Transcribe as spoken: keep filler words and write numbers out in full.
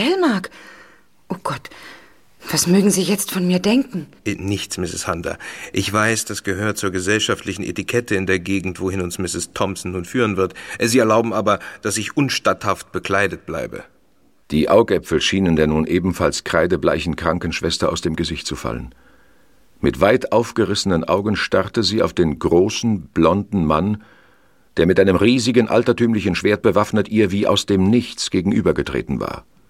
Elmark? Oh Gott, was mögen Sie jetzt von mir denken? Nichts, Misses Hunter. Ich weiß, das gehört zur gesellschaftlichen Etikette in der Gegend, wohin uns Misses Thompson nun führen wird. Sie erlauben aber, dass ich unstatthaft bekleidet bleibe. Die Augäpfel schienen der nun ebenfalls kreidebleichen Krankenschwester aus dem Gesicht zu fallen. Mit weit aufgerissenen Augen starrte sie auf den großen, blonden Mann, der mit einem riesigen, altertümlichen Schwert bewaffnet ihr wie aus dem Nichts gegenübergetreten war.